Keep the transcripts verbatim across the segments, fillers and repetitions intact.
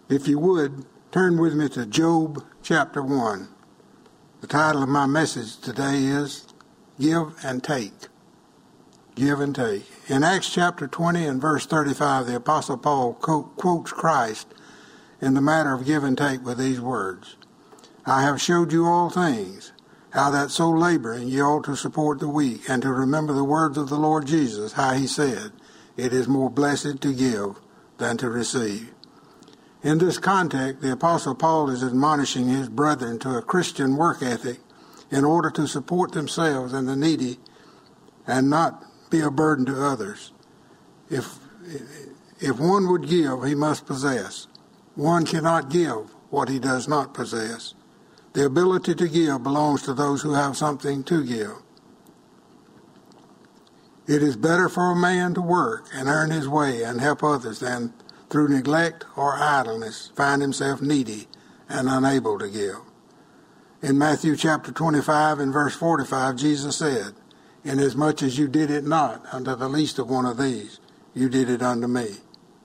If you would, turn with me to Job chapter one. The title of my message today is Give and Take. Give and take. In Acts chapter twenty and verse thirty-five, the Apostle Paul quotes Christ in the matter of give and take with these words: I have showed you all things, how that so laboring ye ought to support the weak, and to remember the words of the Lord Jesus, how he said, it is more blessed to give than to receive. In this context, the Apostle Paul is admonishing his brethren to a Christian work ethic in order to support themselves and the needy and not be a burden to others. If, if one would give, he must possess. One cannot give what he does not possess. The ability to give belongs to those who have something to give. It is better for a man to work and earn his way and help others than through neglect or idleness find himself needy and unable to give. In Matthew chapter twenty-five and verse forty-five, Jesus said, inasmuch as you did it not unto the least of one of these, you did it unto me.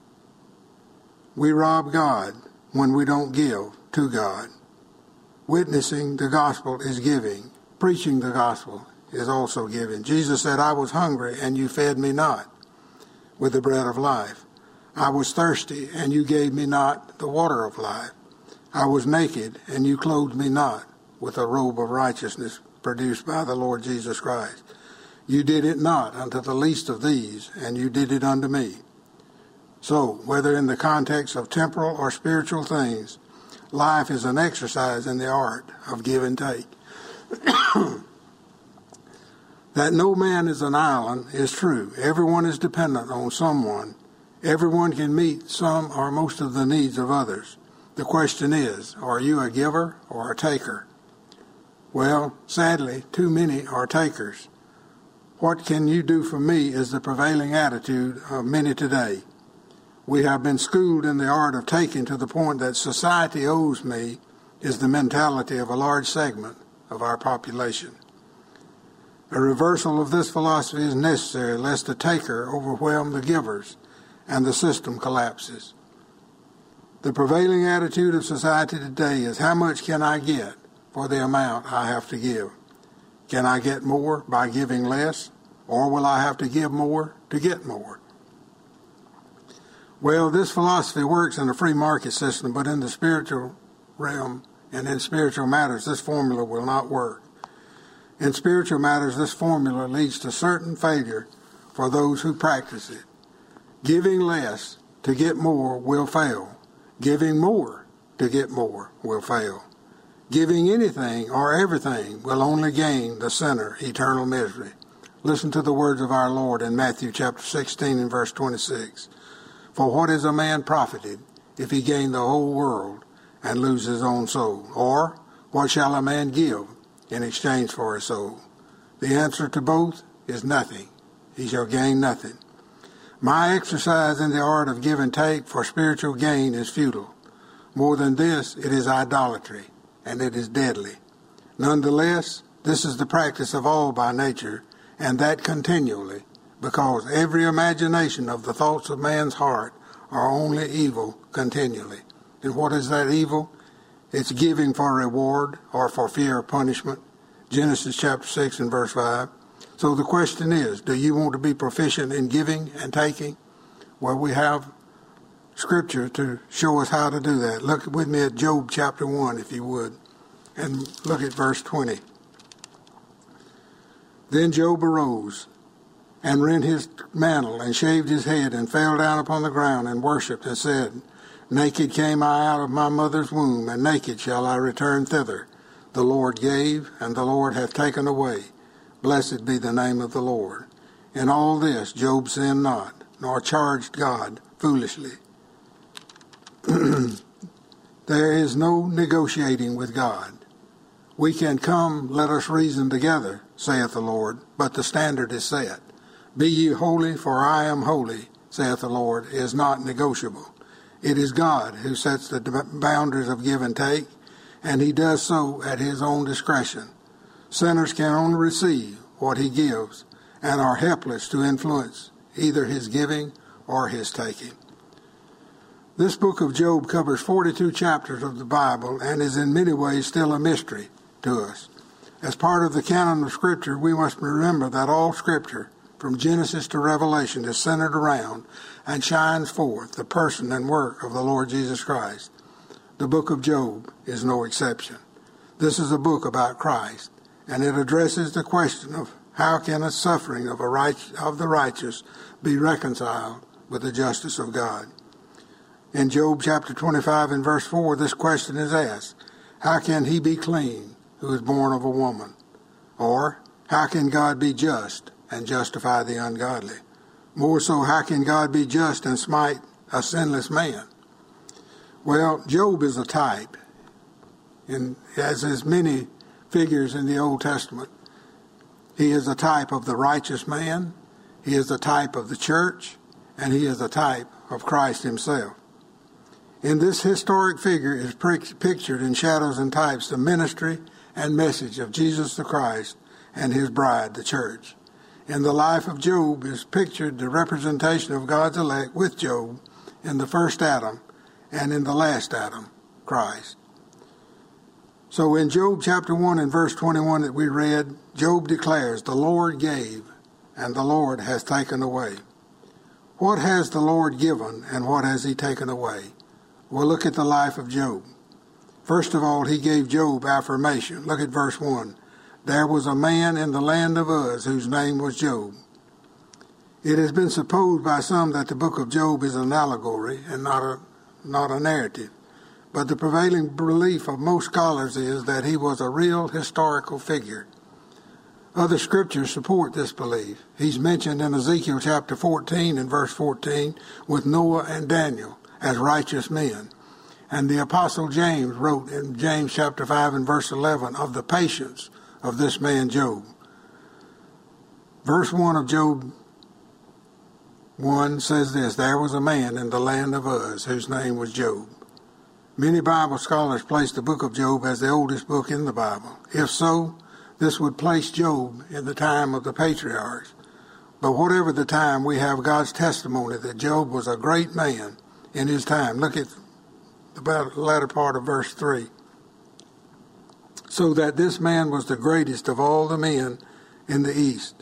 We rob God when we don't give to God. Witnessing the gospel is giving. Preaching the gospel is also giving. Jesus said, I was hungry and you fed me not with the bread of life. I was thirsty and you gave me not the water of life. I was naked and you clothed me not with a robe of righteousness produced by the Lord Jesus Christ. You did it not unto the least of these, and you did it unto me. So, whether in the context of temporal or spiritual things, life is an exercise in the art of give and take. That no man is an island is true. Everyone is dependent on someone. Everyone can meet some or most of the needs of others. The question is, are you a giver or a taker? Well, sadly, too many are takers. What can you do for me is the prevailing attitude of many today. We have been schooled in the art of taking to the point that society owes me is the mentality of a large segment of our population. A reversal of this philosophy is necessary lest the taker overwhelm the givers and the system collapses. The prevailing attitude of society today is, how much can I get for the amount I have to give? Can I get more by giving less, or will I have to give more to get more? Well, this philosophy works in a free market system, but in the spiritual realm and in spiritual matters, this formula will not work. In spiritual matters, this formula leads to certain failure for those who practice it. Giving less to get more will fail. Giving more to get more will fail. Giving anything or everything will only gain the sinner eternal misery. Listen to the words of our Lord in Matthew chapter sixteen and verse twenty-six. For what is a man profited if he gain the whole world and lose his own soul? Or what shall a man give in exchange for his soul? The answer to both is nothing. He shall gain nothing. My exercise in the art of give and take for spiritual gain is futile. More than this, it is idolatry, and it is deadly. Nonetheless, this is the practice of all by nature, and that continually, because every imagination of the thoughts of man's heart are only evil continually. And what is that evil? It's giving for reward or for fear of punishment. Genesis chapter six and verse five. So the question is, do you want to be proficient in giving and taking? Well, we have scripture to show us how to do that. Look with me at Job chapter one, if you would, and look at verse twenty. Then Job arose and rent his mantle and shaved his head and fell down upon the ground and worshipped and said, Naked came I out of my mother's womb, and naked shall I return thither. The Lord gave, and the Lord hath taken away. Blessed be the name of the Lord. In all this Job sinned not, nor charged God foolishly. There is no negotiating with God. We can come, let us reason together, saith the Lord, but the standard is set. Be ye holy, for I am holy, saith the Lord, is not negotiable. It is God who sets the boundaries of give and take, and he does so at his own discretion. Sinners can only receive what he gives and are helpless to influence either his giving or his taking. This book of Job covers forty-two chapters of the Bible and is in many ways still a mystery to us. As part of the canon of Scripture, we must remember that all Scripture, from Genesis to Revelation, is centered around and shines forth the person and work of the Lord Jesus Christ. The book of Job is no exception. This is a book about Christ, and it addresses the question of how can a suffering of, a right, of the righteous be reconciled with the justice of God. In Job chapter twenty-five and verse four, this question is asked, how can he be clean who is born of a woman? Or, how can God be just and justify the ungodly? More so, how can God be just and smite a sinless man? Well, Job is a type, and as is many figures in the Old Testament. He is a type of the righteous man, he is a type of the church, and he is a type of Christ himself. In this historic figure is pictured in shadows and types the ministry and message of Jesus the Christ and his bride, the church. In the life of Job is pictured the representation of God's elect with Job in the first Adam and in the last Adam, Christ. So in Job chapter one and verse twenty-one that we read, Job declares, the Lord gave and the Lord has taken away. What has the Lord given and what has he taken away? Well, look at the life of Job. First of all, he gave Job affirmation. Look at verse one. There was a man in the land of Uz whose name was Job. It has been supposed by some that the book of Job is an allegory and not a, not a narrative. But the prevailing belief of most scholars is that he was a real historical figure. Other scriptures support this belief. He's mentioned in Ezekiel chapter fourteen and verse fourteen with Noah and Daniel as righteous men. And the Apostle James wrote in James chapter five and verse eleven of the patience of this man Job. Verse one of Job one says this, there was a man in the land of Uz whose name was Job. Many Bible scholars place the book of Job as the oldest book in the Bible. If so, this would place Job in the time of the patriarchs. But whatever the time, we have God's testimony that Job was a great man in his time. Look at the latter part of verse three. So that this man was the greatest of all the men in the East.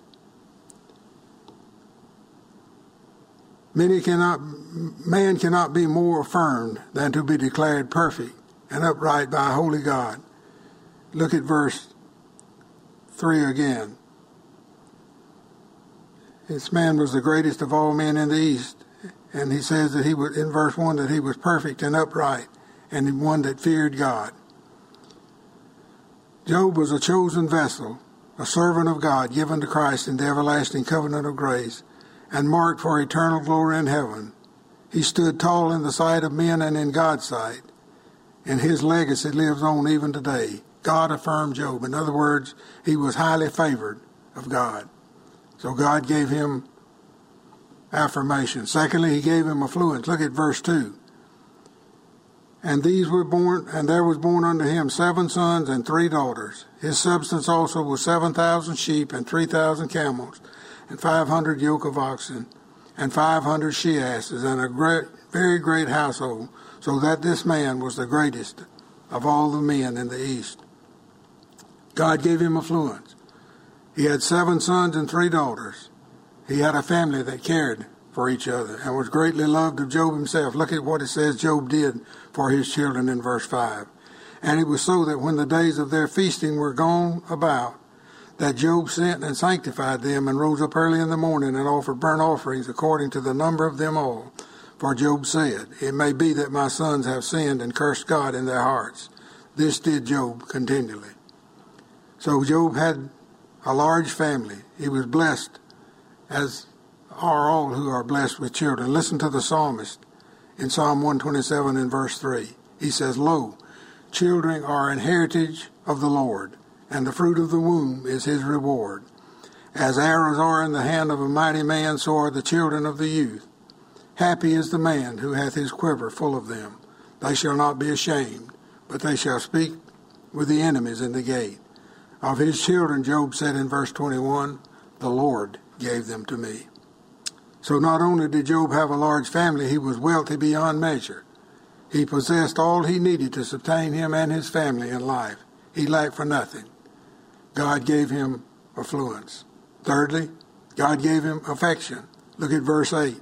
Many cannot, man cannot be more affirmed than to be declared perfect and upright by a holy God. Look at verse three again. This man was the greatest of all men in the East. And he says that he was, in verse one, that he was perfect and upright and one that feared God. Job was a chosen vessel, a servant of God given to Christ in the everlasting covenant of grace and marked for eternal glory in heaven. He stood tall in the sight of men and in God's sight, and his legacy lives on even today. God affirmed Job. In other words, he was highly favored of God. So God gave him affirmation. Secondly, he gave him affluence. Look at verse two. And these were born, and there was born unto him seven sons and three daughters. His substance also was seven thousand sheep and three thousand camels, and five hundred yoke of oxen, and five hundred she asses, and a great, very great household, so that this man was the greatest of all the men in the East. God gave him affluence. He had seven sons and three daughters. He had a family that cared for each other and was greatly loved of Job himself. Look at what it says Job did for his children in verse five. And it was so that when the days of their feasting were gone about, that Job sent and sanctified them and rose up early in the morning and offered burnt offerings according to the number of them all. For Job said, it may be that my sons have sinned and cursed God in their hearts. This did Job continually. So Job had a large family. He was blessed, as are all who are blessed with children. Listen to the psalmist in Psalm one twenty-seven and verse three. He says, lo, children are an heritage of the Lord, and the fruit of the womb is his reward. As arrows are in the hand of a mighty man, so are the children of the youth. Happy is the man who hath his quiver full of them. They shall not be ashamed, but they shall speak with the enemies in the gate. Of his children, Job said in verse twenty-one, the Lord gave them to me. So not only did Job have a large family, he was wealthy beyond measure. He possessed all he needed to sustain him and his family in life. He lacked for nothing. God gave him affluence. Thirdly, God gave him affection. Look at verse eight.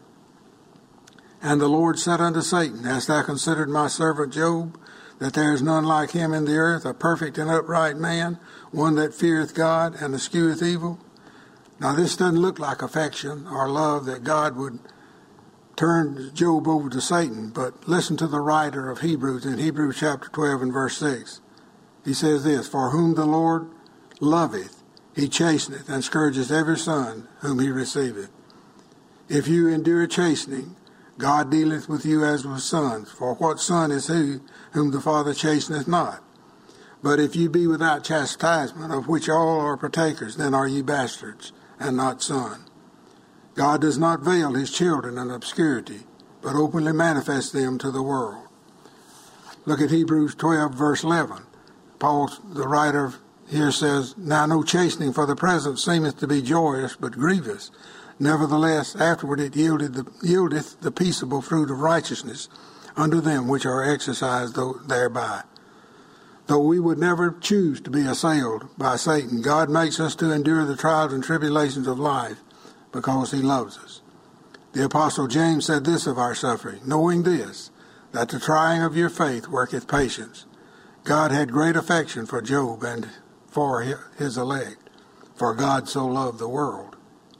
And the Lord said unto Satan, Hast thou considered my servant Job, that there is none like him in the earth, a perfect and upright man, one that feareth God and escheweth evil? Now this doesn't look like affection or love that God would turn Job over to Satan, but listen to the writer of Hebrews in Hebrews chapter twelve and verse six. He says this, For whom the Lord loveth, he chasteneth, and scourgeth every son whom he receiveth. If you endure chastening, God dealeth with you as with sons. For what son is he whom the Father chasteneth not? But if you be without chastisement, of which all are partakers, then are ye bastards, and not sons. God does not veil his children in obscurity, but openly manifests them to the world. Look at Hebrews twelve, verse eleven. Paul, the writer here says, Now no chastening for the present seemeth to be joyous, but grievous. Nevertheless, afterward it yielded the, yieldeth the peaceable fruit of righteousness unto them which are exercised thereby. Though we would never choose to be assailed by Satan, God makes us to endure the trials and tribulations of life because he loves us. The Apostle James said this of our suffering, knowing this, that the trying of your faith worketh patience. God had great affection for Job and for his elect, for God so loved the world.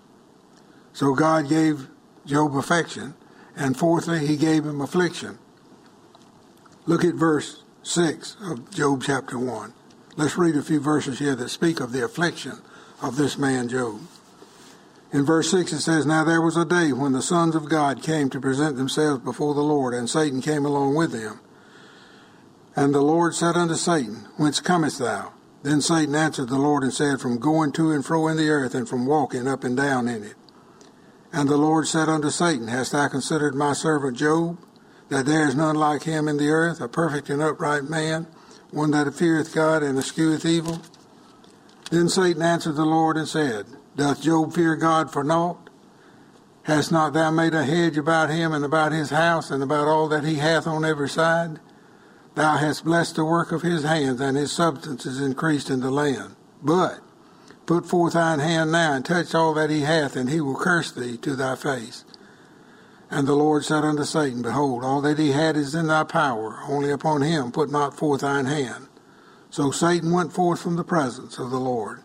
So God gave Job affection, and fourthly, he gave him affliction. Look at verse six of Job chapter one. Let's read a few verses here that speak of the affliction of this man Job. In verse six it says, Now there was a day when the sons of God came to present themselves before the Lord, and Satan came along with them. And the Lord said unto Satan, Whence comest thou? Then Satan answered the Lord and said, From going to and fro in the earth, and from walking up and down in it. And the Lord said unto Satan, Hast thou considered my servant Job, that there is none like him in the earth, a perfect and upright man, one that feareth God and escheweth evil? Then Satan answered the Lord and said, Doth Job fear God for naught? Hast not thou made a hedge about him and about his house and about all that he hath on every side? Thou hast blessed the work of his hands, and his substance is increased in the land. But put forth thine hand now, and touch all that he hath, and he will curse thee to thy face. And the Lord said unto Satan, Behold, all that he had is in thy power, only upon him put not forth thine hand. So Satan went forth from the presence of the Lord.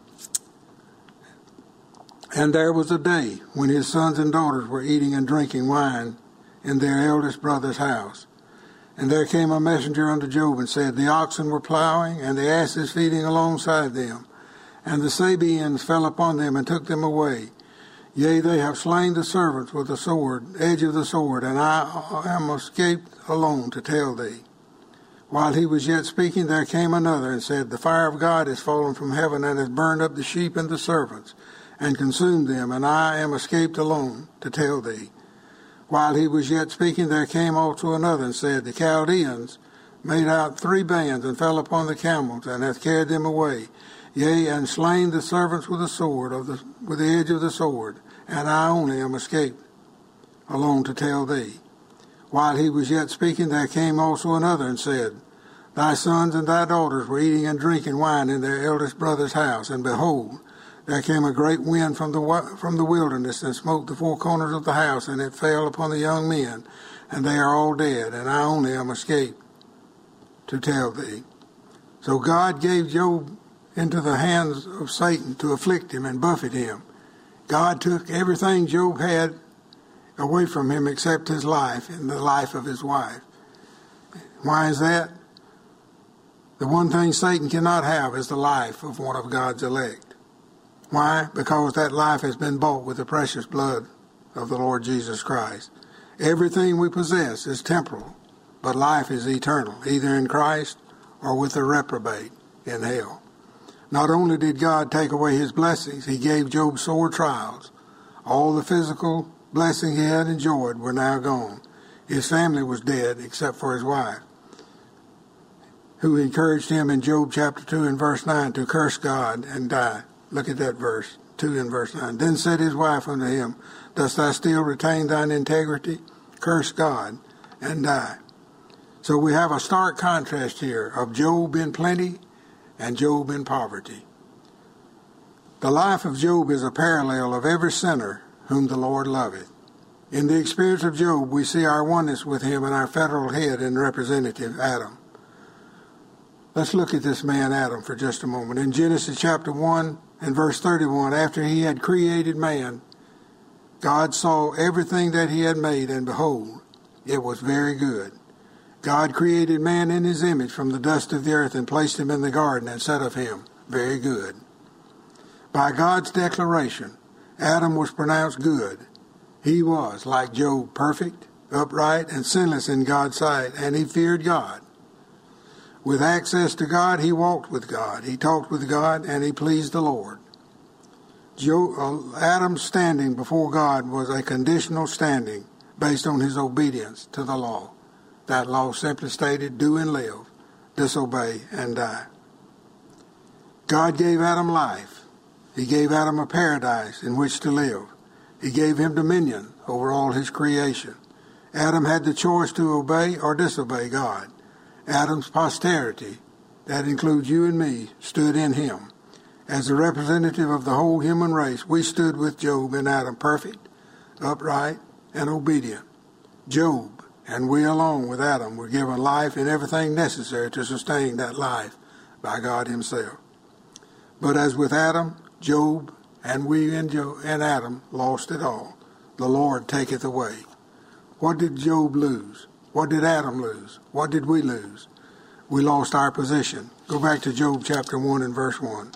And there was a day when his sons and daughters were eating and drinking wine in their eldest brother's house. And there came a messenger unto Job and said, The oxen were plowing, and the asses feeding alongside them. And the Sabeans fell upon them and took them away. Yea, they have slain the servants with the sword, edge of the sword, and I am escaped alone to tell thee. While he was yet speaking, there came another and said, The fire of God is fallen from heaven and has burned up the sheep and the servants, and consumed them, and I am escaped alone to tell thee. While he was yet speaking, there came also another and said, The Chaldeans made out three bands and fell upon the camels, and hath carried them away. Yea, and slain the servants with the sword, of the, with the edge of the sword, and I only am escaped alone to tell thee. While he was yet speaking, there came also another and said, Thy sons and thy daughters were eating and drinking wine in their eldest brother's house, and behold, there came a great wind from the from the wilderness, and smote the four corners of the house, and it fell upon the young men, and they are all dead, and I only am escaped to tell thee. So God gave Job into the hands of Satan to afflict him and buffet him. God took everything Job had away from him except his life and the life of his wife. Why is that? The one thing Satan cannot have is the life of one of God's elect. Why? Because that life has been bought with the precious blood of the Lord Jesus Christ. Everything we possess is temporal, but life is eternal, either in Christ or with the reprobate in hell. Not only did God take away his blessings, he gave Job sore trials. All the physical blessings he had enjoyed were now gone. His family was dead except for his wife, who encouraged him in Job chapter two and verse nine to curse God and die. Look at that verse, two and verse nine. Then said his wife unto him, Dost thou still retain thine integrity? Curse God and die. So we have a stark contrast here of Job in plenty and Job in poverty. The life of Job is a parallel of every sinner whom the Lord loveth. In the experience of Job, we see our oneness with him and our federal head and representative, Adam. Let's look at this man, Adam, for just a moment. In Genesis chapter one and verse thirty-one, after he had created man, God saw everything that he had made, and behold, it was very good. God created man in his image from the dust of the earth and placed him in the garden and said of him, very good. By God's declaration, Adam was pronounced good. He was, like Job, perfect, upright, and sinless in God's sight, and he feared God. With access to God, he walked with God. He talked with God, and he pleased the Lord. Job, Adam's standing before God was a conditional standing based on his obedience to the law. That law simply stated, do and live, disobey and die. God gave Adam life. He gave Adam a paradise in which to live. He gave him dominion over all his creation. Adam had the choice to obey or disobey God. Adam's posterity, that includes you and me, stood in him. As a representative of the whole human race, we stood with Job and Adam, perfect, upright, and obedient. Job and we along with Adam were given life and everything necessary to sustain that life by God himself. But as with Adam, Job, and we and, Job, and Adam lost it all. The Lord taketh away. What did Job lose? What did Adam lose? What did we lose? We lost our position. Go back to Job chapter one and verse one.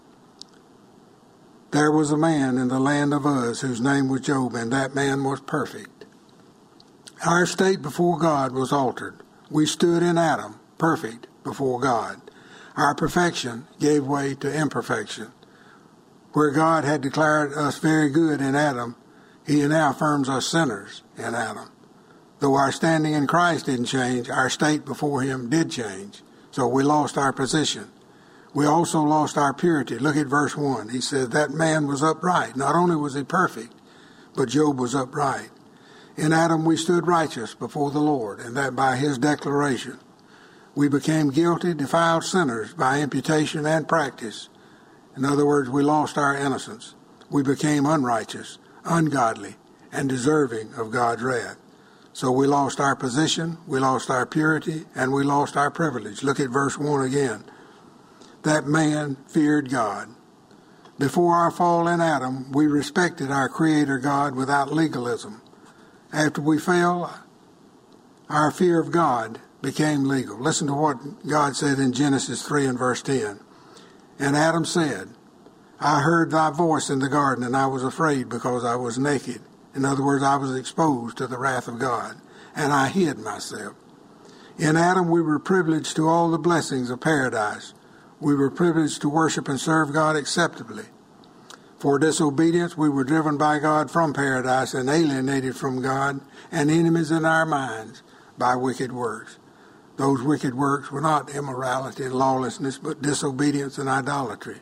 There was a man in the land of Uz whose name was Job, and that man was perfect. Our state before God was altered. We stood in Adam, perfect before God. Our perfection gave way to imperfection. Where God had declared us very good in Adam, he now affirms us sinners in Adam. Though our standing in Christ didn't change, our state before him did change. So we lost our position. We also lost our purity. Look at verse one. He says that man was upright. Not only was he perfect, but Job was upright. In Adam we stood righteous before the Lord, and that by his declaration. We became guilty, defiled sinners by imputation and practice. In other words, we lost our innocence. We became unrighteous, ungodly, and deserving of God's wrath. So we lost our position, we lost our purity, and we lost our privilege. Look at verse one again. That man feared God. Before our fall in Adam, we respected our Creator God without legalism. After we fell, our fear of God became legal. Listen to what God said in Genesis three and verse ten. And Adam said, I heard thy voice in the garden, and I was afraid because I was naked. In other words, I was exposed to the wrath of God, and I hid myself. In Adam, we were privileged to all the blessings of paradise. We were privileged to worship and serve God acceptably. For disobedience, we were driven by God from paradise and alienated from God and enemies in our minds by wicked works. Those wicked works were not immorality and lawlessness, but disobedience and idolatry.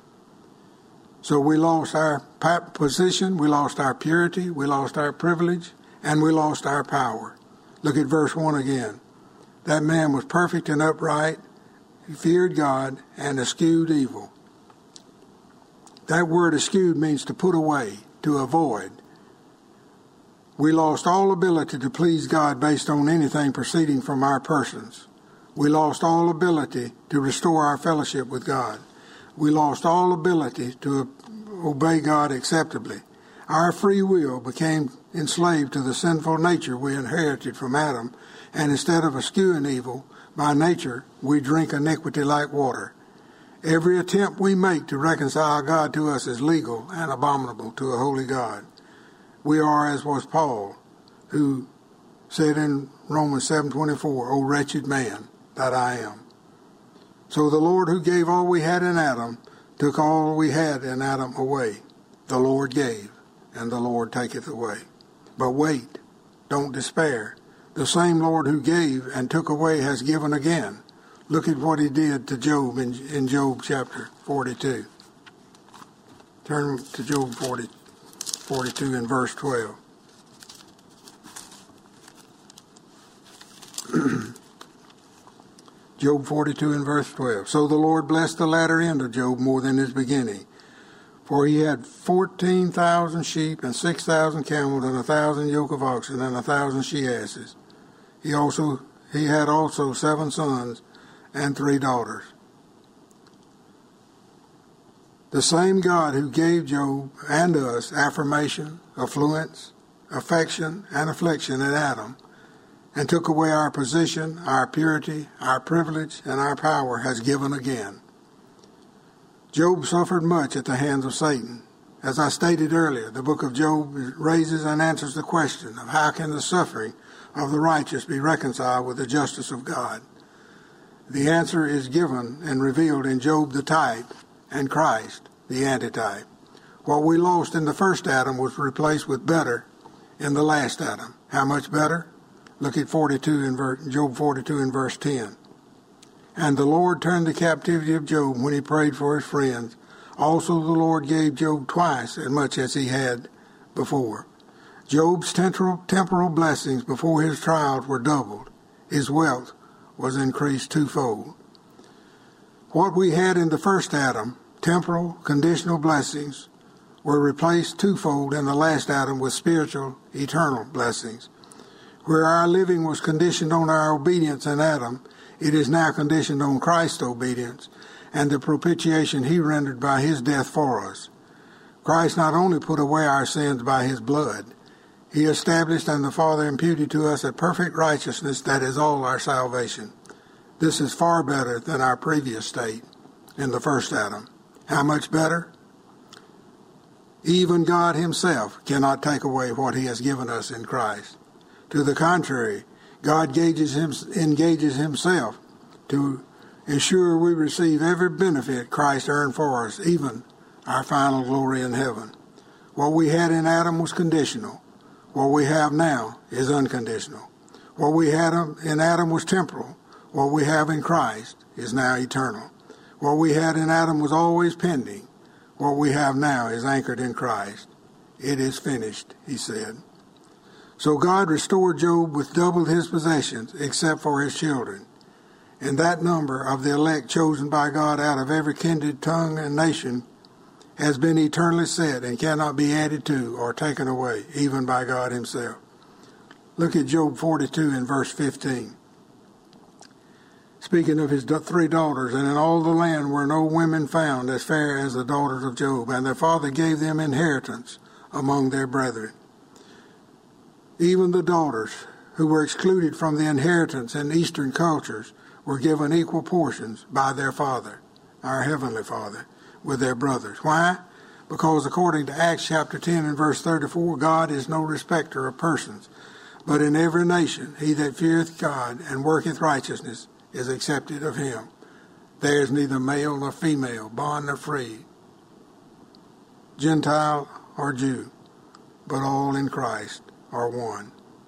So we lost our position, we lost our purity, we lost our privilege, and we lost our power. Look at verse one again. That man was perfect and upright, he feared God, and eschewed evil. That word eschewed means to put away, to avoid. We lost all ability to please God based on anything proceeding from our persons. We lost all ability to restore our fellowship with God. We lost all ability to obey God acceptably. Our free will became enslaved to the sinful nature we inherited from Adam, and instead of eschewing evil, by nature, we drink iniquity like water. Every attempt we make to reconcile God to us is legal and abominable to a holy God. We are as was Paul, who said in Romans seven twenty-four, O wretched man that I am. So the Lord who gave all we had in Adam took all we had in Adam away. The Lord gave, and the Lord taketh away. But wait, don't despair. The same Lord who gave and took away has given again. Look at what he did to Job in, in Job chapter forty-two. Turn to Job forty, forty-two and verse twelve. Job forty-two and verse twelve. So the Lord blessed the latter end of Job more than his beginning. For he had fourteen thousand sheep and six thousand camels and a thousand yoke of oxen and a thousand she-asses. He also he had also seven sons and three daughters. The same God who gave Job and us affirmation, affluence, affection, and affliction in Adam, and took away our position, our purity, our privilege, and our power, has given again. Job suffered much at the hands of Satan. As I stated earlier, the book of Job raises and answers the question of how can the suffering of the righteous be reconciled with the justice of God. The answer is given and revealed in Job the type and Christ the antitype. What we lost in the first Adam was replaced with better in the last Adam. How much better? Look at forty-two in ver- Job forty-two in verse ten. And the Lord turned the captivity of Job when he prayed for his friends. Also the Lord gave Job twice as much as he had before. Job's temporal, temporal blessings before his trials were doubled. His wealth was increased twofold. What we had in the first Adam, temporal, conditional blessings, were replaced twofold in the last Adam with spiritual, eternal blessings. Where our living was conditioned on our obedience in Adam, it is now conditioned on Christ's obedience and the propitiation he rendered by his death for us. Christ not only put away our sins by his blood, he established and the Father imputed to us a perfect righteousness that is all our salvation. This is far better than our previous state in the first Adam. How much better? Even God himself cannot take away what he has given us in Christ. To the contrary, God engages, him, engages himself to ensure we receive every benefit Christ earned for us, even our final glory in heaven. What we had in Adam was conditional. What we have now is unconditional. What we had in Adam was temporal. What we have in Christ is now eternal. What we had in Adam was always pending. What we have now is anchored in Christ. It is finished, he said. So God restored Job with double his possessions, except for his children. And that number of the elect chosen by God out of every kindred, tongue, and nation has been eternally set and cannot be added to or taken away, even by God himself. Look at Job forty-two in verse fifteen. Speaking of his three daughters, and in all the land were no women found as fair as the daughters of Job, and their father gave them inheritance among their brethren. Even the daughters who were excluded from the inheritance in Eastern cultures were given equal portions by their Father, our Heavenly Father, with their brothers. Why? Because according to Acts chapter ten and verse thirty-four, God is no respecter of persons, but in every nation he that feareth God and worketh righteousness is accepted of him. There is neither male nor female, bond nor free, Gentile or Jew, but all in Christ are one.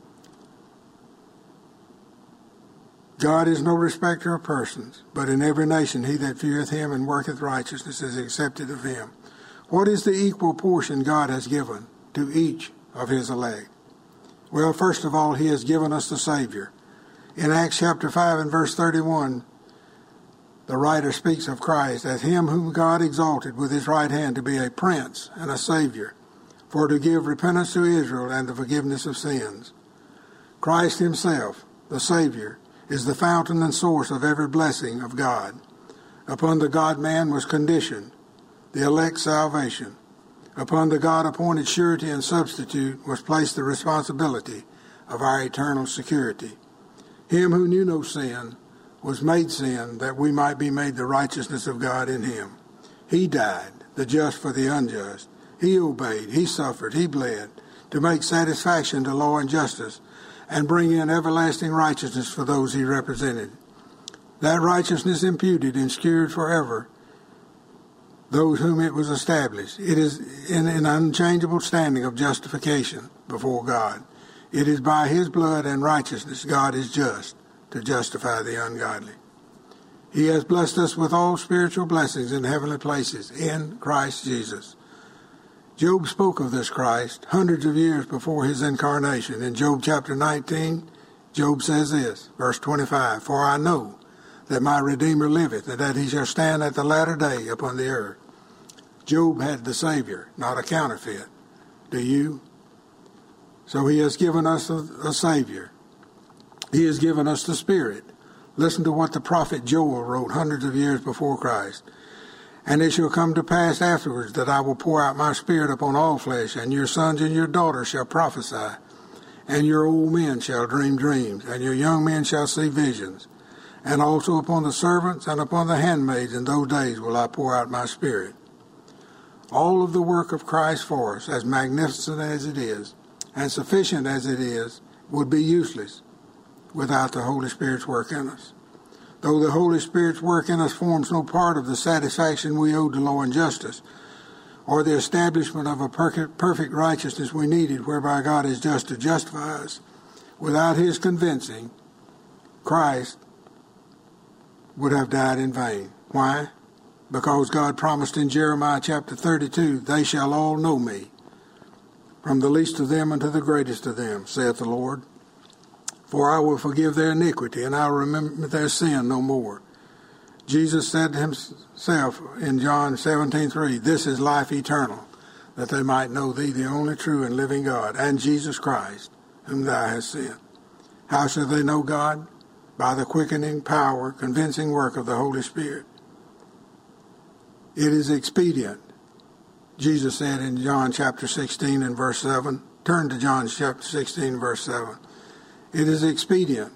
God is no respecter of persons, but in every nation he that feareth him and worketh righteousness is accepted of him. What is the equal portion God has given to each of his elect? Well, first of all, he has given us the Savior. In Acts chapter five and verse thirty-one, the writer speaks of Christ as him whom God exalted with his right hand to be a prince and a Savior, for to give repentance to Israel and the forgiveness of sins. Christ himself, the Savior, is the fountain and source of every blessing of God. Upon the God-man was conditioned the elect's salvation. Upon the God-appointed surety and substitute was placed the responsibility of our eternal security. Him who knew no sin was made sin that we might be made the righteousness of God in him. He died, the just for the unjust. He obeyed, he suffered, he bled, to make satisfaction to law and justice, and bring in everlasting righteousness for those he represented. That righteousness imputed and secured forever those whom it was established. It is in an unchangeable standing of justification before God. It is by his blood and righteousness God is just to justify the ungodly. He has blessed us with all spiritual blessings in heavenly places in Christ Jesus. Job spoke of this Christ hundreds of years before his incarnation. In Job chapter nineteen, Job says this, verse twenty-five, "For I know that my Redeemer liveth, and that he shall stand at the latter day upon the earth. Job had the Savior, not a counterfeit. Do you? So he has given us a, a Savior. He has given us the Spirit. Listen to what the prophet Joel wrote hundreds of years before Christ. And it shall come to pass afterwards that I will pour out my Spirit upon all flesh, and your sons and your daughters shall prophesy, and your old men shall dream dreams, and your young men shall see visions. And also upon the servants and upon the handmaids in those days will I pour out my Spirit. All of the work of Christ for us, as magnificent as it is, and sufficient as it is, would be useless without the Holy Spirit's work in us. Though the Holy Spirit's work in us forms no part of the satisfaction we owe to law and justice, or the establishment of a perfect righteousness we needed, whereby God is just to justify us, without his convincing, Christ would have died in vain. Why? Because God promised in Jeremiah chapter thirty-two, they shall all know me, from the least of them unto the greatest of them, saith the Lord. For I will forgive their iniquity, and I will remember their sin no more. Jesus said to himself in John seventeen three, this is life eternal, that they might know thee, the only true and living God, and Jesus Christ, whom thou hast sent. How shall they know God? By the quickening power, convincing work of the Holy Spirit. It is expedient, Jesus said in John chapter sixteen and verse seven. Turn to John chapter sixteen, verse seven. It is expedient,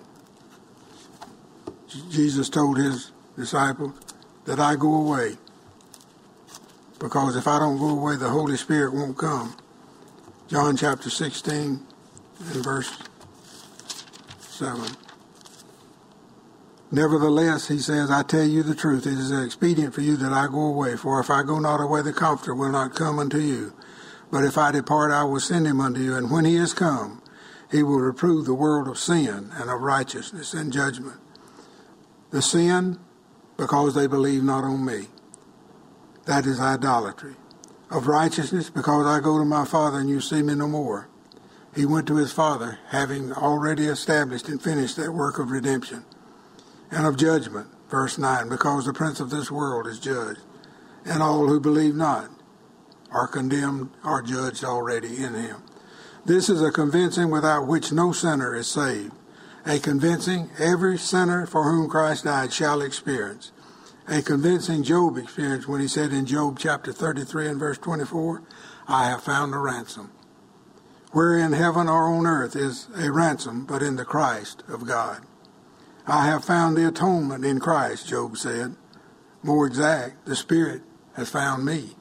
Jesus told his disciples, that I go away. Because if I don't go away, the Holy Spirit won't come. John chapter sixteen and verse seven. Nevertheless, he says, I tell you the truth, it is expedient for you that I go away. For if I go not away, the Comforter will not come unto you. But if I depart, I will send him unto you. And when he is come, he will reprove the world of sin and of righteousness and judgment. The sin, because they believe not on me. That is idolatry. Of righteousness, because I go to my Father and you see me no more. He went to his Father, having already established and finished that work of redemption. And of judgment, verse nine, because the prince of this world is judged, and all who believe not are condemned, are judged already in him. This is a convincing without which no sinner is saved. A convincing every sinner for whom Christ died shall experience. A convincing Job experienced when he said in Job chapter thirty-three and verse twenty-four, I have found a ransom. Where in heaven or on earth is a ransom, but in the Christ of God. I have found the atonement in Christ, Job said. More exact, the Spirit has found me.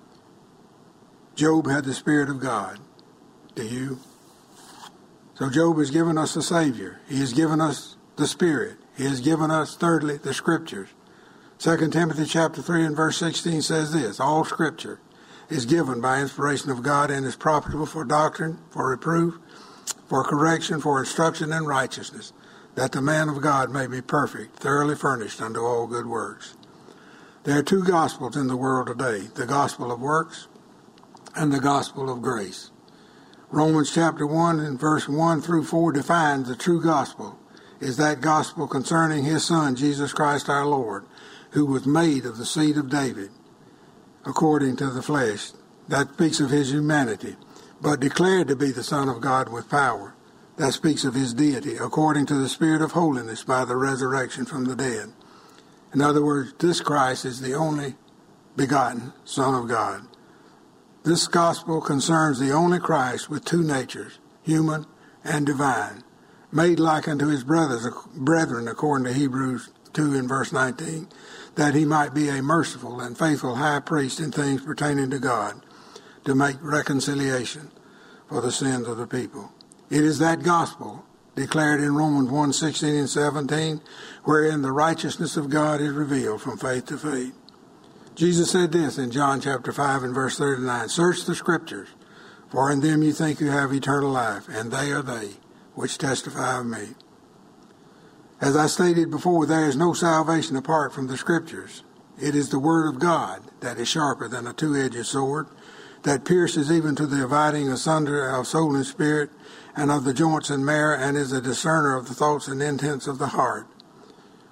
Job had the Spirit of God. Do you? So Job has given us the Savior. He has given us the Spirit. He has given us, thirdly, the Scriptures. Second Timothy chapter three and verse sixteen says this, all Scripture is given by inspiration of God and is profitable for doctrine, for reproof, for correction, for instruction in righteousness, that the man of God may be perfect, thoroughly furnished unto all good works. There are two gospels in the world today, the gospel of works and the gospel of grace. Romans chapter one and verse one through four defines the true gospel is that gospel concerning his Son, Jesus Christ our Lord, who was made of the seed of David, according to the flesh. That speaks of his humanity, but declared to be the Son of God with power. That speaks of his deity, according to the Spirit of holiness by the resurrection from the dead. In other words, this Christ is the only begotten Son of God. This gospel concerns the only Christ with two natures, human and divine, made like unto his brothers, brethren, according to Hebrews two and verse nineteen, that he might be a merciful and faithful high priest in things pertaining to God, to make reconciliation for the sins of the people. It is that gospel declared in Romans one, sixteen and seventeen, wherein the righteousness of God is revealed from faith to faith. Jesus said this in John chapter five and verse thirty-nine, search the Scriptures, for in them you think you have eternal life, and they are they which testify of me. As I stated before, there is no salvation apart from the Scriptures. It is the Word of God that is sharper than a two-edged sword, that pierces even to the dividing asunder of soul and spirit, and of the joints and marrow, and is a discerner of the thoughts and intents of the heart.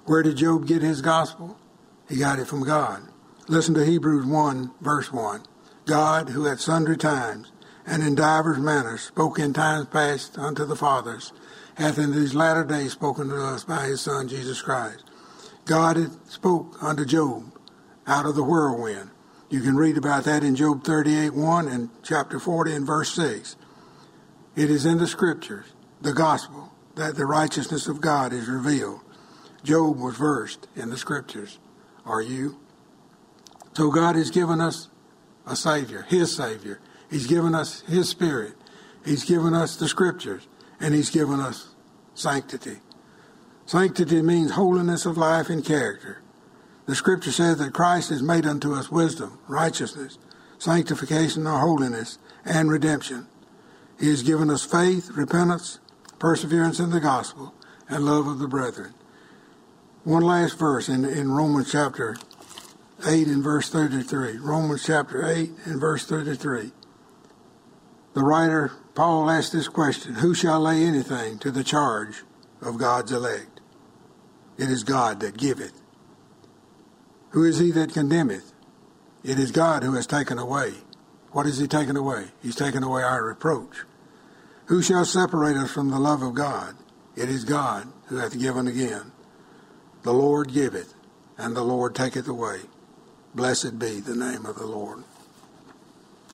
Where did Job get his gospel? He got it from God. Listen to Hebrews one, verse one. God, who at sundry times and in divers manners spoke in times past unto the fathers, hath in these latter days spoken to us by his Son, Jesus Christ. God had spoke unto Job out of the whirlwind. You can read about that in Job thirty-eight, one and chapter forty and verse six. It is in the scriptures, the gospel, that the righteousness of God is revealed. Job was versed in the scriptures. Are you? So God has given us a Savior, his Savior. He's given us his Spirit. He's given us the scriptures. And he's given us sanctity. Sanctity means holiness of life and character. The scripture says that Christ has made unto us wisdom, righteousness, sanctification or holiness, and redemption. He has given us faith, repentance, perseverance in the gospel, and love of the brethren. One last verse in, in Romans chapter eight and verse thirty-three. Romans chapter eight and verse thirty-three. The writer, Paul, asked this question: who shall lay anything to the charge of God's elect? It is God that giveth. Who is he that condemneth? It is God who has taken away. What has he taken away? He's taken away our reproach. Who shall separate us from the love of God? It is God who hath given again. The Lord giveth, and the Lord taketh away. Blessed be the name of the Lord.